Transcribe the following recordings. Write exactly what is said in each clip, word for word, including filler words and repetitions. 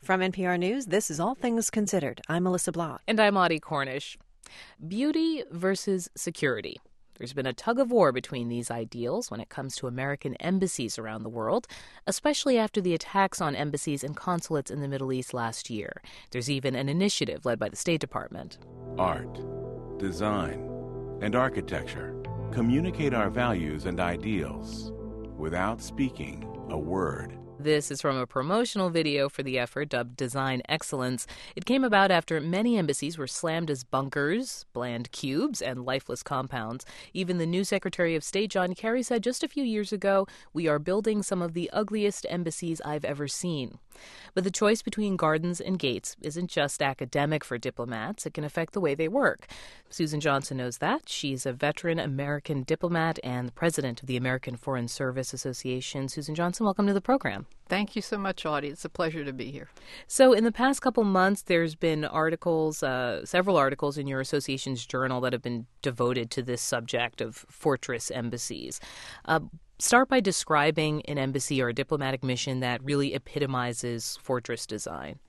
From N P R News, this is All Things Considered. I'm Melissa Block. And I'm Audie Cornish. Beauty versus security. There's been a tug of war between these ideals when it comes to American embassies around the world, especially after the attacks on embassies and consulates in the Middle East last year. There's even an initiative led by the State Department. Art, design, and architecture communicate our values and ideals without speaking a word. This is from a promotional video for the effort dubbed Design Excellence. It came about after many embassies were slammed as bunkers, bland cubes, and lifeless compounds. Even the new Secretary of State, John Kerry, said just a few years ago, "We are building some of the ugliest embassies I've ever seen." But the choice between gardens and gates isn't just academic for diplomats. It can affect the way they work. Susan Johnson knows that. She's a veteran American diplomat and the president of the American Foreign Service Association. Susan Johnson, welcome to the program. Thank you so much, Audie. It's a pleasure to be here. So in the past couple months, there's been articles, uh, several articles in your association's journal that have been devoted to this subject of fortress embassies. Uh, start by describing an embassy or a diplomatic mission that really epitomizes fortress design.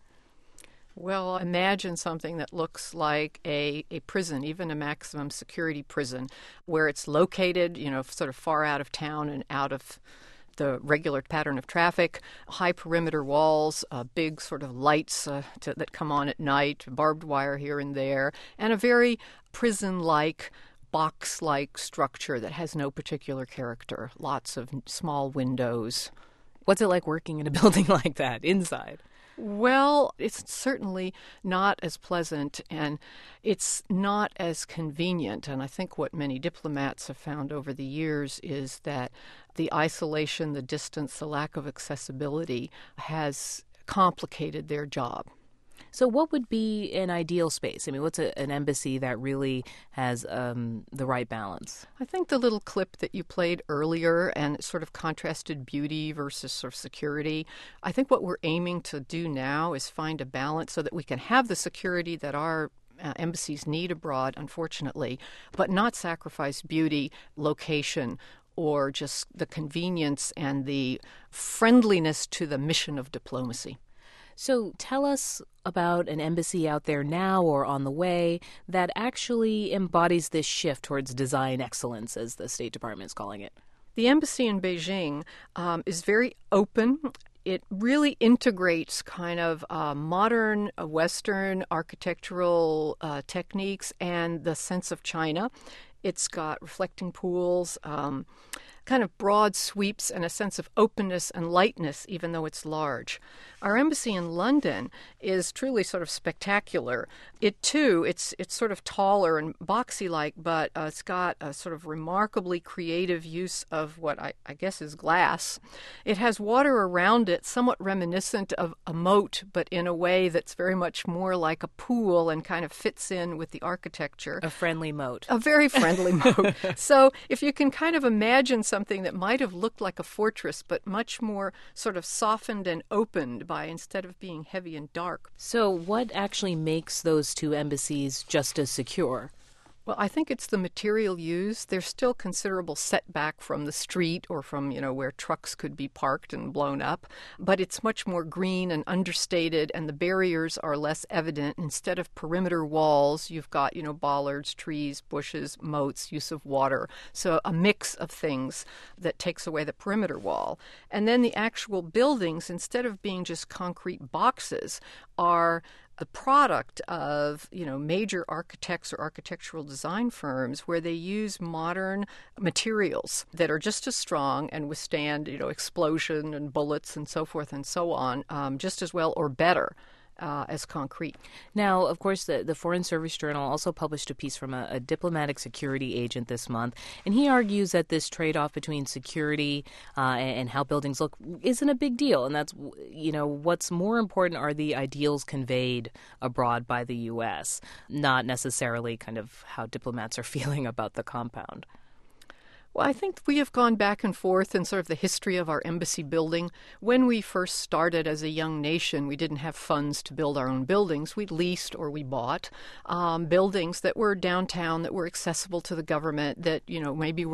Well, imagine something that looks like a, a prison, even a maximum security prison, where it's located, you know, sort of far out of town and out of the regular pattern of traffic, high perimeter walls, uh, big sort of lights uh, to, that come on at night, barbed wire here and there, and a very prison-like, box-like structure that has no particular character, lots of small windows. What's it like working in a building like that inside? Well, it's certainly not as pleasant, and it's not as convenient. And I think what many diplomats have found over the years is that the isolation, the distance, the lack of accessibility has complicated their job. So what would be an ideal space? I mean, what's a, an embassy that really has um, the right balance? I think the little clip that you played earlier and sort of contrasted beauty versus sort of security. I think what we're aiming to do now is find a balance so that we can have the security that our uh, embassies need abroad, unfortunately, but not sacrifice beauty, location, or just the convenience and the friendliness to the mission of diplomacy. So tell us about an embassy out there now or on the way that actually embodies this shift towards design excellence, as the State Department is calling it. The embassy in Beijing um, is very open. It really integrates kind of uh, modern uh, Western architectural uh, techniques and the sense of China. It's got reflecting pools, um, kind of broad sweeps, and a sense of openness and lightness, even though it's large. Our embassy in London is truly sort of spectacular. It, too, it's it's sort of taller and boxy-like, but uh, it's got a sort of remarkably creative use of what I, I guess is glass. It has water around it, somewhat reminiscent of a moat, but in a way that's very much more like a pool and kind of fits in with the architecture. A friendly moat. A very friendly moat. So if you can kind of imagine something that might have looked like a fortress, but much more sort of softened and opened by instead of being heavy and dark. So what actually makes those two embassies just as secure? Well, I think it's the material used. There's still considerable setback from the street or from, you know, where trucks could be parked and blown up. But it's much more green and understated, and the barriers are less evident. Instead of perimeter walls, you've got, you know, bollards, trees, bushes, moats, use of water. So a mix of things that takes away the perimeter wall. And then the actual buildings, instead of being just concrete boxes, are the product of, you know, major architects or architectural design firms where they use modern materials that are just as strong and withstand, you know, explosion and bullets and so forth and so on, um, just as well or better uh, as concrete. Now, of course, the, the Foreign Service Journal also published a piece from a, a diplomatic security agent this month, and he argues that this trade-off between security uh, and, and how buildings look isn't a big deal, and that's, you know, what's more important are the ideals conveyed abroad by the U S, not necessarily kind of how diplomats are feeling about the compound. Well, I think we have gone back and forth in sort of the history of our embassy building. When we first started as a young nation, we didn't have funds to build our own buildings. We leased or we bought um, buildings that were downtown, that were accessible to the government, that, you know, maybe were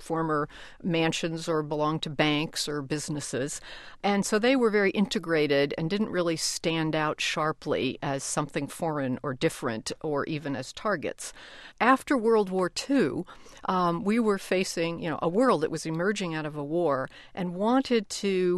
former mansions or belonged to banks or businesses. And so they were very integrated and didn't really stand out sharply as something foreign or different or even as targets. After World War Two, um, we were facing, you know, a world that was emerging out of a war and wanted to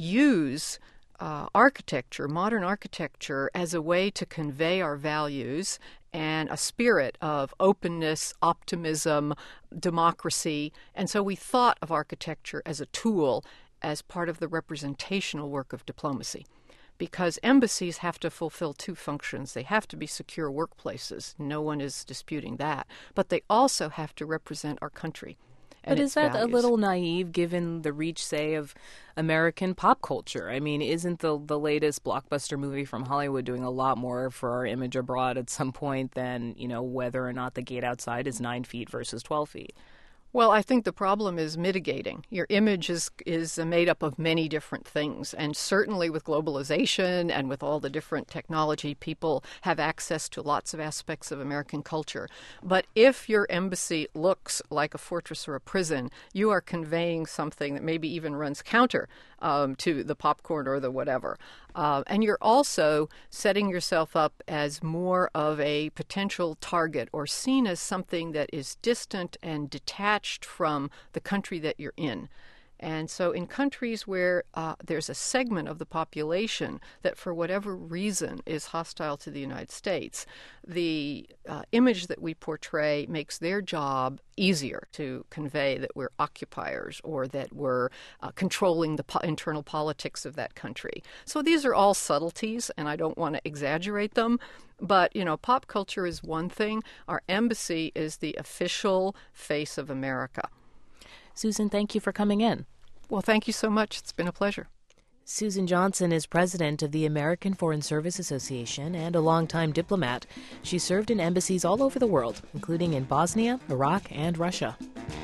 use uh, architecture, modern architecture, as a way to convey our values and a spirit of openness, optimism, democracy. And so we thought of architecture as a tool, as part of the representational work of diplomacy. Because embassies have to fulfill two functions. They have to be secure workplaces. No one is disputing that. But they also have to represent our country. But is that values. a little naive given the reach, say, of American pop culture? I mean, isn't the the latest blockbuster movie from Hollywood doing a lot more for our image abroad at some point than, you know, whether or not the gate outside is nine feet versus twelve feet? Well, I think the problem is mitigating. Your image is is made up of many different things, and certainly with globalization and with all the different technology, people have access to lots of aspects of American culture. But if your embassy looks like a fortress or a prison, you are conveying something that maybe even runs counter um, to the popcorn or the whatever. Uh, and you're also setting yourself up as more of a potential target or seen as something that is distant and detached from the country that you're in. And so in countries where uh, there's a segment of the population that for whatever reason is hostile to the United States, the uh, image that we portray makes their job easier to convey that we're occupiers or that we're uh, controlling the po- internal politics of that country. So these are all subtleties, and I don't want to exaggerate them. But, you know, pop culture is one thing. Our embassy is the official face of America. Susan, thank you for coming in. Well, thank you so much. It's been a pleasure. Susan Johnson is president of the American Foreign Service Association and a longtime diplomat. She served in embassies all over the world, including in Bosnia, Iraq, and Russia.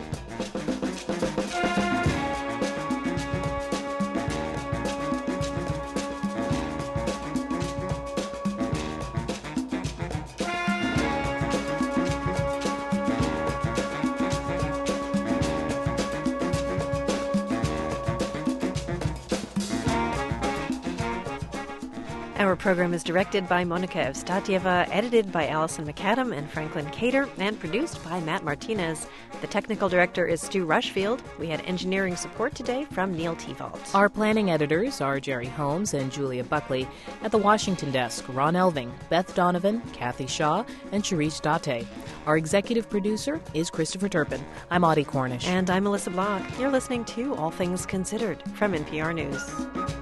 Our program is directed by Monica Evstatieva, edited by Allison McAdam and Franklin Cater, and produced by Matt Martinez. The technical director is Stu Rushfield. We had engineering support today from Neil Tevalt. Our planning editors are Jerry Holmes and Julia Buckley. At the Washington desk, Ron Elving, Beth Donovan, Kathy Shaw, and Sharice Date. Our executive producer is Christopher Turpin. I'm Audie Cornish. And I'm Melissa Block. You're listening to All Things Considered from N P R News.